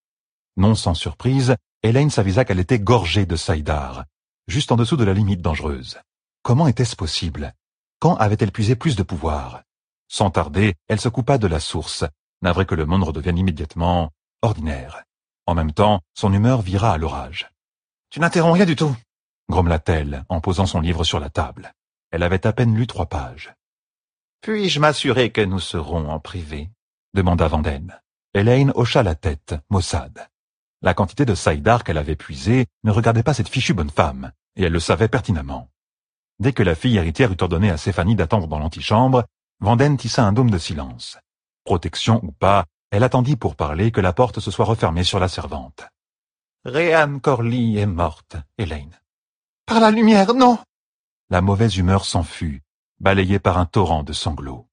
Non sans surprise, Elaine s'avisa qu'elle était gorgée de saïdar, juste en dessous de la limite dangereuse. Comment était-ce possible? Quand avait-elle puisé plus de pouvoir? Sans tarder, elle se coupa de la source, navrée que le monde redevienne immédiatement ordinaire. En même temps, son humeur vira à l'orage. « Tu n'interromps rien du tout !» grommela-t-elle en posant son livre sur la table. Elle avait à peine lu trois pages. « Puis-je m'assurer que nous serons en privé ?» demanda Vanden. Elaine hocha la tête, maussade. La quantité de saïdar qu'elle avait puisé ne regardait pas cette fichue bonne femme, et elle le savait pertinemment. Dès que la fille héritière eut ordonné à Stéphanie d'attendre dans l'antichambre, Vanden tissa un dôme de silence. Protection ou pas, elle attendit pour parler que la porte se soit refermée sur la servante. « Réan Corley est morte, Elaine. »« Par la lumière, non !» La mauvaise humeur s'en fut, balayée par un torrent de sanglots.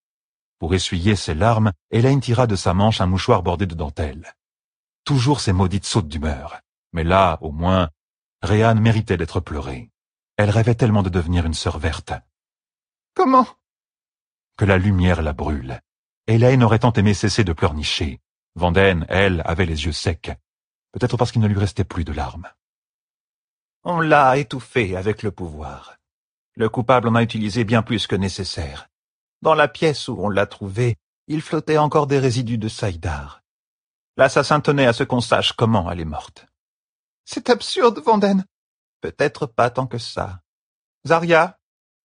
Pour essuyer ses larmes, Elaine tira de sa manche un mouchoir bordé de dentelle. Toujours ces maudites sautes d'humeur. Mais là, au moins, Réan méritait d'être pleurée. Elle rêvait tellement de devenir une sœur verte. « Comment ?» Que la lumière la brûle. Elaine aurait tant aimé cesser de pleurnicher. Vanden, elle, avait les yeux secs. Peut-être parce qu'il ne lui restait plus de larmes. On l'a étouffé avec le pouvoir. Le coupable en a utilisé bien plus que nécessaire. Dans la pièce où on l'a trouvé, il flottait encore des résidus de saïdar. L'assassin tenait à ce qu'on sache comment elle est morte. C'est absurde, Vanden. Peut-être pas tant que ça. Zaria?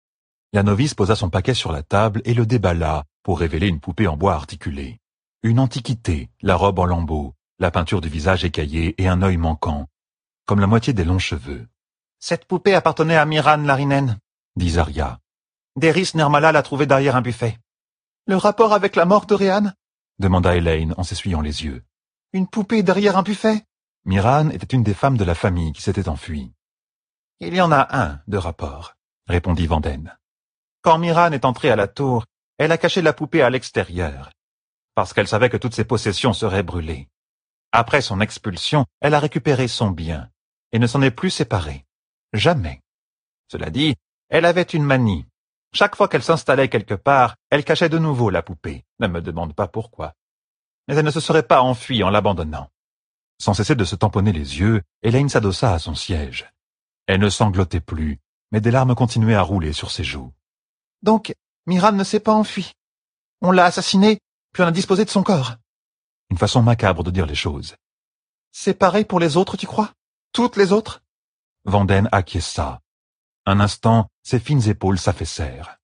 La novice posa son paquet sur la table et le déballa pour révéler une poupée en bois articulé. Une antiquité, la robe en lambeaux, la peinture du visage écaillé et un œil manquant, comme la moitié des longs cheveux. Cette poupée appartenait à Miran Larinen, dit Zaria. Deris Nermala l'a trouvée derrière un buffet. Le rapport avec la mort de Réan? Demanda Elaine en s'essuyant les yeux. Une poupée derrière un buffet? Miran était une des femmes de la famille qui s'était enfuie. Il y en a un de rapport, répondit Vanden. Quand Miran est entrée à la tour, elle a caché la poupée à l'extérieur, parce qu'elle savait que toutes ses possessions seraient brûlées. Après son expulsion, elle a récupéré son bien, et ne s'en est plus séparée. Jamais. Cela dit, elle avait une manie. Chaque fois qu'elle s'installait quelque part, elle cachait de nouveau la poupée. Ne me demande pas pourquoi. Mais elle ne se serait pas enfuie en l'abandonnant. Sans cesser de se tamponner les yeux, Elaine s'adossa à son siège. Elle ne sanglotait plus, mais des larmes continuaient à rouler sur ses joues. Donc, Miran ne s'est pas enfuie. On l'a assassinée, puis on a disposé de son corps. Une façon macabre de dire les choses. C'est pareil pour les autres, tu crois? Toutes les autres? Vanden acquiesça. Un instant, ses fines épaules s'affaissèrent.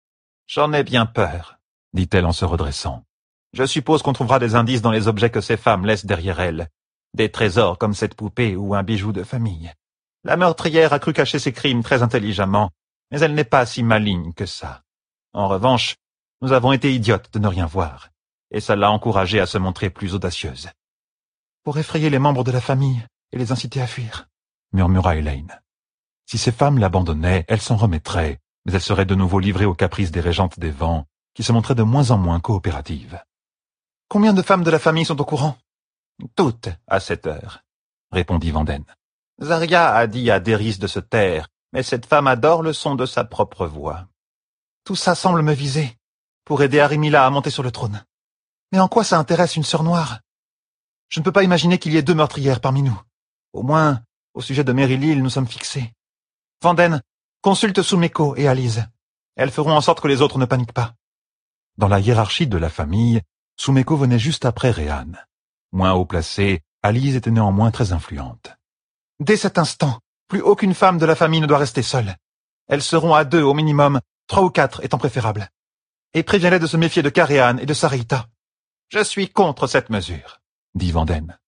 J'en ai bien peur, dit-elle en se redressant. Je suppose qu'on trouvera des indices dans les objets que ces femmes laissent derrière elles. Des trésors comme cette poupée ou un bijou de famille. La meurtrière a cru cacher ses crimes très intelligemment, mais elle n'est pas si maligne que ça. En revanche, nous avons été idiotes de ne rien voir, et ça l'a encouragée à se montrer plus audacieuse. Pour effrayer les membres de la famille et les inciter à fuir, murmura Elaine. Si ces femmes l'abandonnaient, elle s'en remettrait, mais elle serait de nouveau livrée aux caprices des régentes des vents, qui se montraient de moins en moins coopératives. Combien de femmes de la famille sont au courant? Toutes, à cette heure, répondit Vanden. Zaria a dit à Deris de se taire, mais cette femme adore le son de sa propre voix. Tout ça semble me viser, pour aider Arimila à monter sur le trône. Mais en quoi ça intéresse une sœur noire? Je ne peux pas imaginer qu'il y ait deux meurtrières parmi nous. Au moins, au sujet de Merilil, nous sommes fixés. Vanden, consulte Sumeko et Alice. Elles feront en sorte que les autres ne paniquent pas. Dans la hiérarchie de la famille, Sumeko venait juste après Réan. Moins haut placée, Alice était néanmoins très influente. Dès cet instant, plus aucune femme de la famille ne doit rester seule. Elles seront à deux au minimum, trois ou quatre étant préférable. Et préviens-les de se méfier de Karéan et de Sarita. Je suis contre cette mesure, dit Vanden.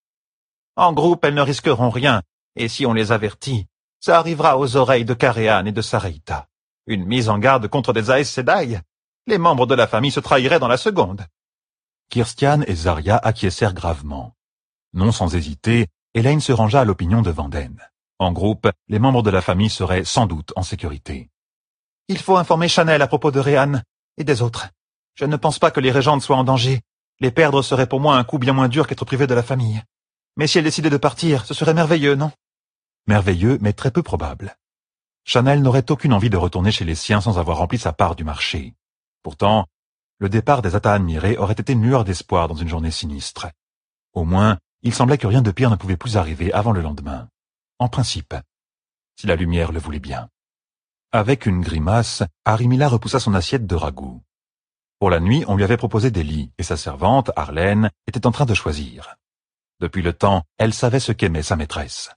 En groupe, elles ne risqueront rien, et si on les avertit, ça arrivera aux oreilles de Karéan et de Sarita. Une mise en garde contre des Aes Sedai. Les membres de la famille se trahiraient dans la seconde. Kirstian et Zarya acquiescèrent gravement. Non sans hésiter, Elaine se rangea à l'opinion de Vanden. En groupe, les membres de la famille seraient sans doute en sécurité. Il faut informer Chanel à propos de Réan et des autres. Je ne pense pas que les régentes soient en danger. Les perdre serait pour moi un coup bien moins dur qu'être privé de la famille. Mais si elle décidait de partir, ce serait merveilleux, non? Merveilleux, mais très peu probable. Chanel n'aurait aucune envie de retourner chez les siens sans avoir rempli sa part du marché. Pourtant, le départ des Ata admirés aurait été une lueur d'espoir dans une journée sinistre. Au moins, il semblait que rien de pire ne pouvait plus arriver avant le lendemain. En principe, si la lumière le voulait bien. Avec une grimace, Arimila repoussa son assiette de ragoût. Pour la nuit, on lui avait proposé des lits, et sa servante, Arlène, était en train de choisir. Depuis le temps, elle savait ce qu'aimait sa maîtresse.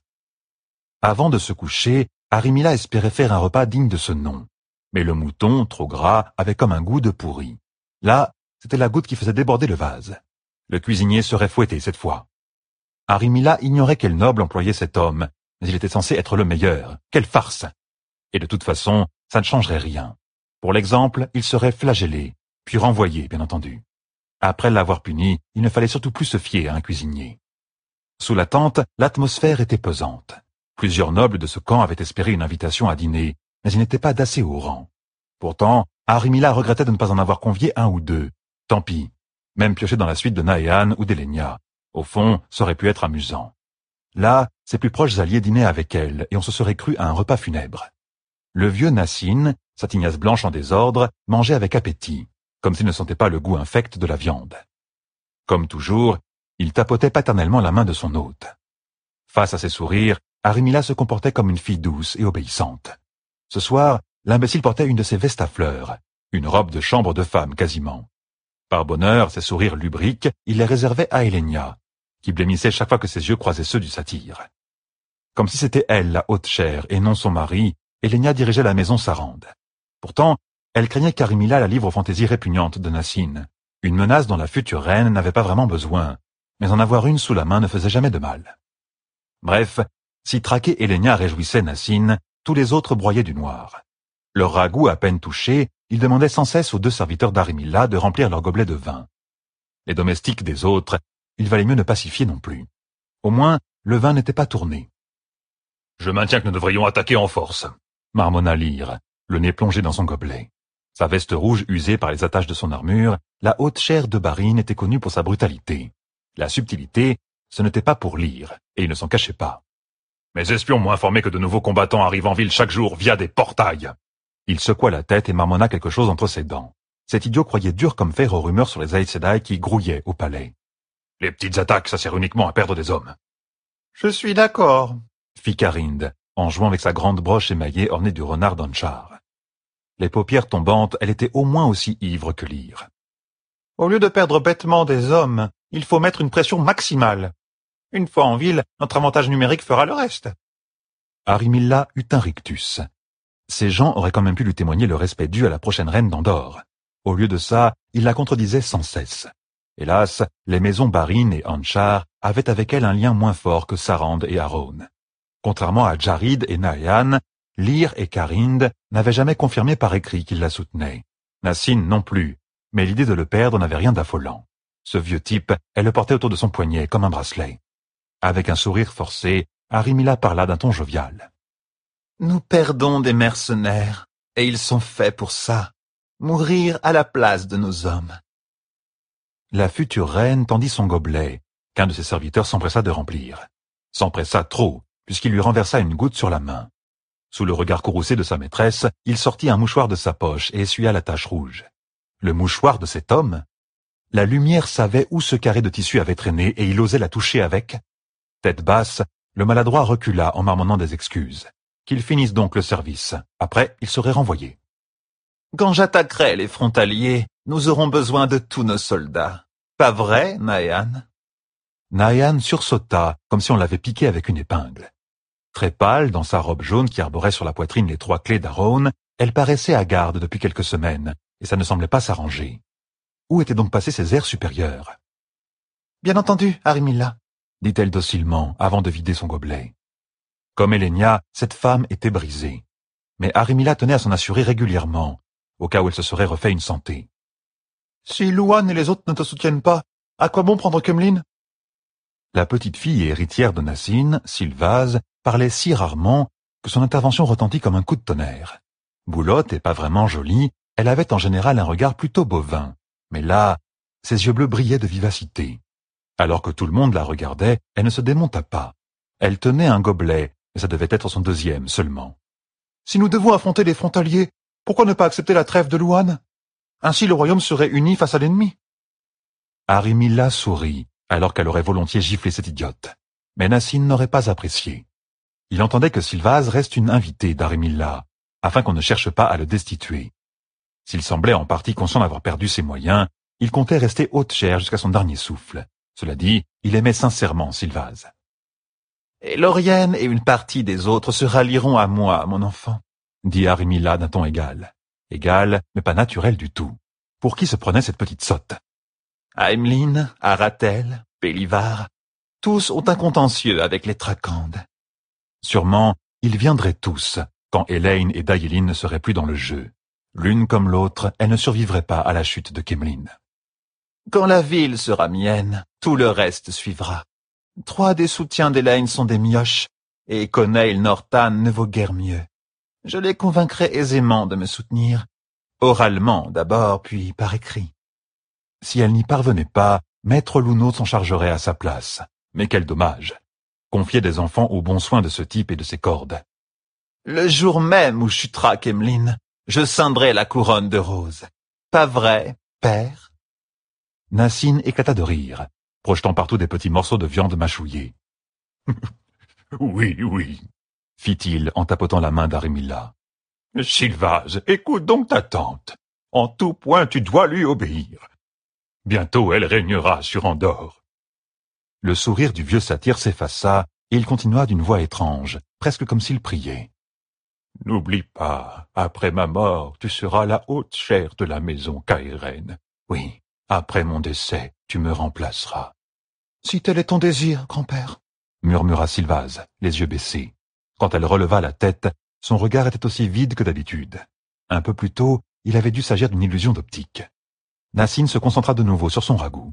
Avant de se coucher, Arimila espérait faire un repas digne de ce nom. Mais le mouton, trop gras, avait comme un goût de pourri. Là, c'était la goutte qui faisait déborder le vase. Le cuisinier serait fouetté cette fois. Arimila ignorait quel noble employait cet homme, mais il était censé être le meilleur. Quelle farce! Et de toute façon, ça ne changerait rien. Pour l'exemple, il serait flagellé, puis renvoyé, bien entendu. Après l'avoir puni, il ne fallait surtout plus se fier à un cuisinier. Sous la tente, l'atmosphère était pesante. Plusieurs nobles de ce camp avaient espéré une invitation à dîner, mais ils n'étaient pas d'assez haut rang. Pourtant, Arimila regrettait de ne pas en avoir convié un ou deux. Tant pis, même piocher dans la suite de Naehan ou d'Elenia. Au fond, ça aurait pu être amusant. Là, ses plus proches alliés dînaient avec elle, et on se serait cru à un repas funèbre. Le vieux Nassine, sa tignasse blanche en désordre, mangeait avec appétit, comme s'il ne sentait pas le goût infect de la viande. Comme toujours, il tapotait paternellement la main de son hôte. Face à ses sourires, Arimila se comportait comme une fille douce et obéissante. Ce soir, l'imbécile portait une de ses vestes à fleurs, une robe de chambre de femme quasiment. Par bonheur, ses sourires lubriques, il les réservait à Elenia, qui blêmissait chaque fois que ses yeux croisaient ceux du satyre. Comme si c'était elle la haute chère et non son mari, Elenia dirigeait la maison Sarande. Pourtant, elle craignait qu'Arimila la livre aux fantaisies répugnantes de Nassine, une menace dont la future reine n'avait pas vraiment besoin, mais en avoir une sous la main ne faisait jamais de mal. Bref, si traquer Elenia réjouissait Nassine, tous les autres broyaient du noir. Leur ragoût à peine touché, ils demandaient sans cesse aux deux serviteurs d'Arimila de remplir leurs gobelets de vin. Les domestiques des autres, il valait mieux ne pas s'y fier non plus. Au moins, le vin n'était pas tourné. « Je maintiens que nous devrions attaquer en force », marmonna Lyre, le nez plongé dans son gobelet. Sa veste rouge usée par les attaches de son armure, la haute chair de Barine était connue pour sa brutalité. La subtilité, ce n'était pas pour Lyre, et il ne s'en cachait pas. « Mes espions m'ont informé que de nouveaux combattants arrivent en ville chaque jour via des portails. » Il secoua la tête et marmonna quelque chose entre ses dents. Cet idiot croyait dur comme fer aux rumeurs sur les Aes Sedai qui grouillaient au palais. « Les petites attaques, ça sert uniquement à perdre des hommes. »« Je suis d'accord, » fit Karinde, en jouant avec sa grande broche émaillée ornée du renard d'Anchar. Les paupières tombantes, elle était au moins aussi ivre que Lyre. « Au lieu de perdre bêtement des hommes, il faut mettre une pression maximale. Une fois en ville, notre avantage numérique fera le reste. » Arimilla eut un rictus. Ces gens auraient quand même pu lui témoigner le respect dû à la prochaine reine d'Andorre. Au lieu de ça, il la contredisait sans cesse. Hélas, les maisons Barine et Anchar avaient avec elle un lien moins fort que Sarande et Aron. Contrairement à Jarid et Naehan, Lyre et Karinde n'avaient jamais confirmé par écrit qu'ils la soutenaient. Nassine non plus, mais l'idée de le perdre n'avait rien d'affolant. Ce vieux type, elle le portait autour de son poignet comme un bracelet. Avec un sourire forcé, Arimila parla d'un ton jovial. « Nous perdons des mercenaires, et ils sont faits pour ça, mourir à la place de nos hommes. » La future reine tendit son gobelet, qu'un de ses serviteurs s'empressa de remplir. S'empressa trop, puisqu'il lui renversa une goutte sur la main. Sous le regard courroucé de sa maîtresse, il sortit un mouchoir de sa poche et essuya la tache rouge. Le mouchoir de cet homme? La lumière savait où ce carré de tissu avait traîné et il osait la toucher avec. Tête basse, le maladroit recula en marmonnant des excuses. Qu'il finisse donc le service. Après, il serait renvoyé. Quand j'attaquerai les frontaliers, nous aurons besoin de tous nos soldats. Pas vrai, Nahyan? Nahyan sursauta, comme si on l'avait piqué avec une épingle. Très pâle, dans sa robe jaune qui arborait sur la poitrine les trois clés d'Aaron, elle paraissait à garde depuis quelques semaines, et ça ne semblait pas s'arranger. Où étaient donc passés ses airs supérieurs? Bien entendu, Arimilla, dit-elle docilement, avant de vider son gobelet. Comme Elenia, cette femme était brisée. Mais Arimilla tenait à s'en assurer régulièrement, au cas où elle se serait refait une santé. Si Louane et les autres ne te soutiennent pas, à quoi bon prendre Kemlin? La petite fille et héritière de Nassine, Sylvase, parlait si rarement que son intervention retentit comme un coup de tonnerre. Boulotte et pas vraiment jolie, elle avait en général un regard plutôt bovin, mais là, ses yeux bleus brillaient de vivacité. Alors que tout le monde la regardait, elle ne se démonta pas. Elle tenait un gobelet, mais ça devait être son deuxième seulement. Si nous devons affronter les frontaliers, pourquoi ne pas accepter la trêve de Louane? Ainsi le royaume serait uni face à l'ennemi. Arimilla sourit, alors qu'elle aurait volontiers giflé cette idiote. Mais Nassine n'aurait pas apprécié. Il entendait que Sylvase reste une invitée d'Arimilla, afin qu'on ne cherche pas à le destituer. S'il semblait en partie conscient d'avoir perdu ses moyens, il comptait rester haute chair jusqu'à son dernier souffle. Cela dit, il aimait sincèrement Sylvase. Et Laurienne et une partie des autres se rallieront à moi, mon enfant, dit Arimilla d'un ton égal. Égal, mais pas naturel du tout. Pour qui se prenait cette petite sotte? Aemline, Aratel, Pélivar, tous ont un contentieux avec les Tracandes. Sûrement, ils viendraient tous, quand Elaine et Dayeline ne seraient plus dans le jeu. L'une comme l'autre, elles ne survivraient pas à la chute de Kemlin. Quand la ville sera mienne, tout le reste suivra. Trois des soutiens d'Elaine sont des mioches, et Coneil Northan ne vaut guère mieux. Je les convaincrai aisément de me soutenir, oralement d'abord, puis par écrit. Si elle n'y parvenait pas, Maître Luno s'en chargerait à sa place. Mais quel dommage! Confier des enfants aux bons soins de ce type et de ses cordes. Le jour même où chutera Kemlin, je scindrai la couronne de rose. Pas vrai, père? Nassine éclata de rire, projetant partout des petits morceaux de viande mâchouillée. Oui, oui, fit-il en tapotant la main d'Arimilla. Sylvase, écoute donc ta tante. En tout point, tu dois lui obéir. Bientôt, elle régnera sur Andorre. Le sourire du vieux satyre s'effaça et il continua d'une voix étrange, presque comme s'il priait. N'oublie pas, après ma mort, tu seras la haute chair de la maison Caïren. Oui, après mon décès, tu me remplaceras. Si tel est ton désir, grand-père, murmura Sylvase, les yeux baissés. Quand elle releva la tête, son regard était aussi vide que d'habitude. Un peu plus tôt, il avait dû s'agir d'une illusion d'optique. Nassine se concentra de nouveau sur son ragoût.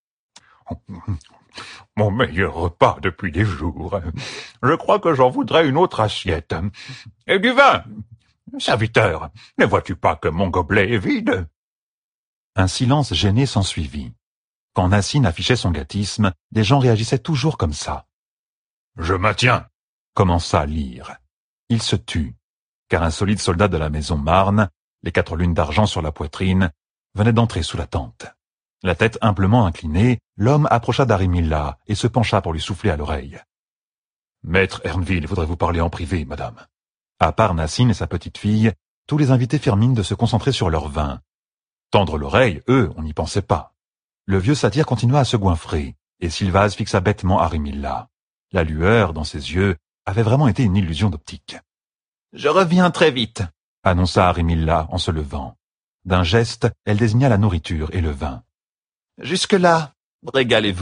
Mon meilleur repas depuis des jours. Je crois que j'en voudrais une autre assiette. Et du vin. Serviteur, ne vois-tu pas que mon gobelet est vide? Un silence gêné s'ensuivit. Quand Nassine affichait son gâtisme, des gens réagissaient toujours comme ça. Je maintiens, commença Lyre. Il se tut, car un solide soldat de la maison Marne, les quatre lunes d'argent sur la poitrine, venait d'entrer sous la tente. La tête humblement inclinée, l'homme approcha d'Arimilla et se pencha pour lui souffler à l'oreille. « Maître Ernville voudrait vous parler en privé, madame. » À part Nassine et sa petite fille, tous les invités firent mine de se concentrer sur leur vin. Tendre l'oreille, eux, on n'y pensait pas. Le vieux satyre continua à se goinfrer, et Sylvase fixa bêtement Arimilla. La lueur, dans ses yeux, avait vraiment été une illusion d'optique. « Je reviens très vite, » annonça Arimilla en se levant. D'un geste, elle désigna la nourriture et le vin. « Jusque-là, régalez-vous. »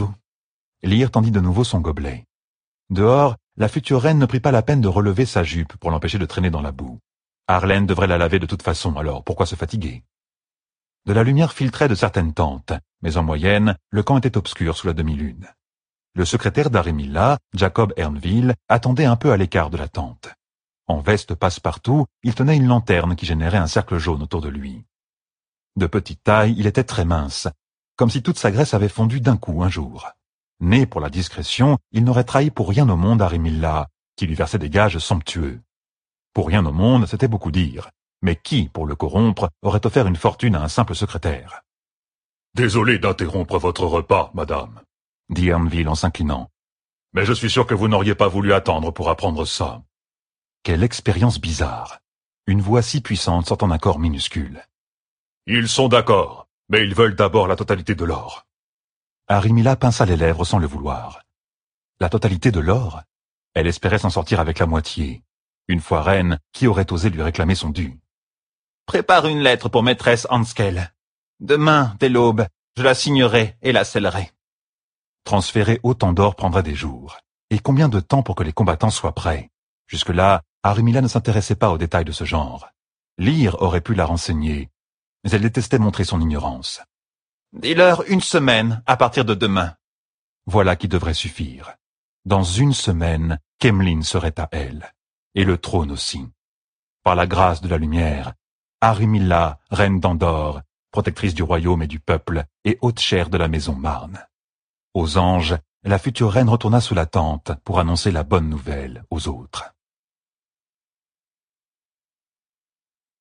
Lyre tendit de nouveau son gobelet. Dehors, la future reine ne prit pas la peine de relever sa jupe pour l'empêcher de traîner dans la boue. Arlène devrait la laver de toute façon, alors pourquoi se fatiguer? De la lumière filtrait de certaines tentes, mais en moyenne, le camp était obscur sous la demi-lune. Le secrétaire d'Arimilla, Jacob Ernville, attendait un peu à l'écart de la tente. En veste passe-partout, il tenait une lanterne qui générait un cercle jaune autour de lui. De petite taille, il était très mince, comme si toute sa graisse avait fondu d'un coup un jour. Né pour la discrétion, il n'aurait trahi pour rien au monde Arimilla, qui lui versait des gages somptueux. Pour rien au monde, c'était beaucoup dire. Mais qui, pour le corrompre, aurait offert une fortune à un simple secrétaire? « Désolé d'interrompre votre repas, madame, » dit Ernville en s'inclinant. « Mais je suis sûr que vous n'auriez pas voulu attendre pour apprendre ça. » Quelle expérience bizarre! Une voix si puissante sortant d'un corps minuscule. « Ils sont d'accord, mais ils veulent d'abord la totalité de l'or. » Arimilla pinça les lèvres sans le vouloir. La totalité de l'or? Elle espérait s'en sortir avec la moitié. Une fois reine, qui aurait osé lui réclamer son dû? « Prépare une lettre pour maîtresse Hanskel. Demain, dès l'aube, je la signerai et la scellerai. » Transférer autant d'or prendra des jours. Et combien de temps pour que les combattants soient prêts? Jusque-là, Arimilla ne s'intéressait pas aux détails de ce genre. Lire aurait pu la renseigner, mais elle détestait montrer son ignorance. « Dis-leur une semaine à partir de demain. » Voilà qui devrait suffire. Dans une semaine, Kemlin serait à elle, et le trône aussi. Par la grâce de la lumière, Arimilla, reine d'Andorre, protectrice du royaume et du peuple, et haute chère de la maison Marne. Aux anges, la future reine retourna sous la tente pour annoncer la bonne nouvelle aux autres.